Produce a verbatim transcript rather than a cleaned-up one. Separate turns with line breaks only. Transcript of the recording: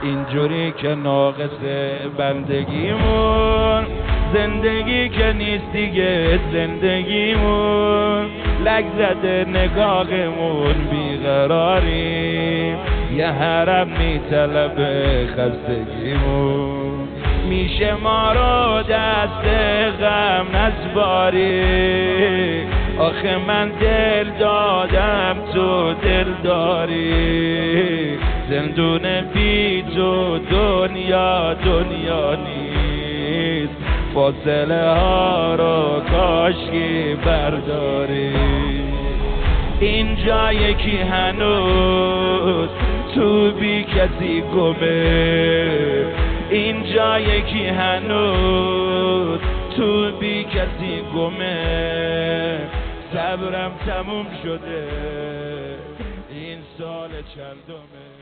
اینجوری که ناقص بندگیمون، زندگی که نیست دیگه زندگیمون، لگ زده نگاهمون بیقراریم، یه حرم میطلبه خستگیمون، میشه ما رو دست غم نسپاری، آخه من دل دادم تو دل داری، زندون بی تو دنیا دنیا نیست، فاصله ها رو کاشکی برداری، اینجا یکی هنوز تو بی کسی گمه، اینجا یکی هنوز تو بی کسی گمه، صبرم تموم شده این سال چندمه.